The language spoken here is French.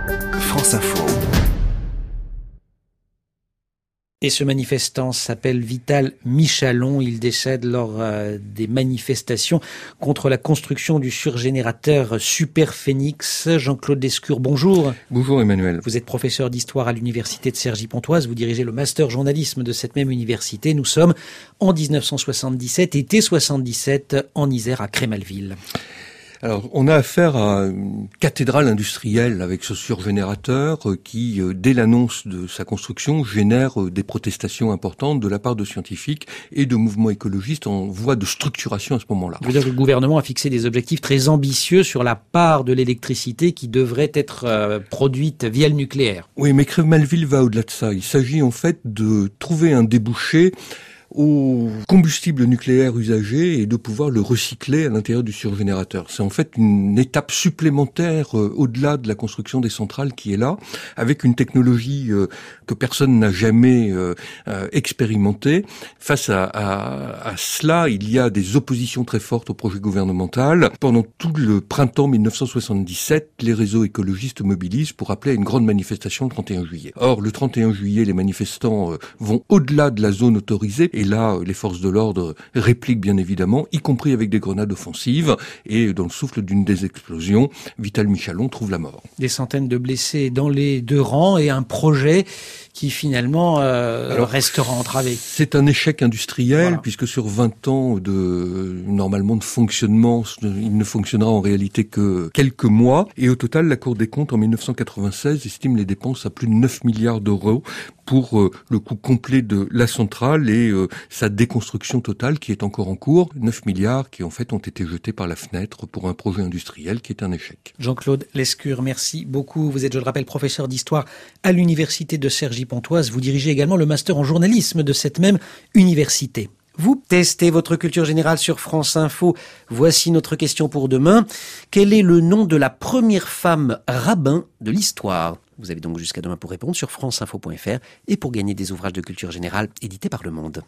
France Info. Et ce manifestant s'appelle Vital Michalon. Il décède lors des manifestations contre la construction du surgénérateur Superphénix. Jean-Claude Lescure, bonjour. Bonjour Emmanuel. Vous êtes professeur d'histoire à l'université de Cergy-Pontoise. Vous dirigez le master journalisme de cette même université. Nous sommes en 1977, été 77, en Isère, à Crémalville. Alors, on a affaire à une cathédrale industrielle avec ce surgénérateur qui, dès l'annonce de sa construction, génère des protestations importantes de la part de scientifiques et de mouvements écologistes en voie de structuration à ce moment-là. Je veux dire que le gouvernement a fixé des objectifs très ambitieux sur la part de l'électricité qui devrait être produite via le nucléaire. Oui, mais Crémalville va au-delà de ça. Il s'agit en fait de trouver un débouché au combustible nucléaire usagé et de pouvoir le recycler à l'intérieur du surgénérateur. C'est en fait une étape supplémentaire au-delà de la construction des centrales qui est là, avec une technologie que personne n'a jamais expérimentée. Face à cela, il y a des oppositions très fortes au projet gouvernemental. Pendant tout le printemps 1977, les réseaux écologistes mobilisent pour appeler à une grande manifestation le 31 juillet. Or, le 31 juillet, les manifestants vont au-delà de la zone autorisée. Et là, les forces de l'ordre répliquent bien évidemment, y compris avec des grenades offensives. Et dans le souffle d'une des explosions, Vital Michalon trouve la mort. Des centaines de blessés dans les deux rangs et un projet qui finalement restera entravé. C'est un échec industriel, voilà. Puisque sur 20 ans normalement de fonctionnement, il ne fonctionnera en réalité que quelques mois. Et au total, la Cour des comptes, en 1996, estime les dépenses à plus de 9 milliards d'euros pour le coût complet de la centrale et sa déconstruction totale qui est encore en cours. 9 milliards qui en fait ont été jetés par la fenêtre pour un projet industriel qui est un échec. Jean-Claude Lescure, merci beaucoup. Vous êtes, je le rappelle, professeur d'histoire à l'université de Cergy-Pontoise. Vous dirigez également le master en journalisme de cette même université. Vous testez votre culture générale sur France Info. Voici notre question pour demain. Quel est le nom de la première femme rabbin de l'histoire ? Vous avez donc jusqu'à demain pour répondre sur franceinfo.fr et pour gagner des ouvrages de culture générale édités par Le Monde.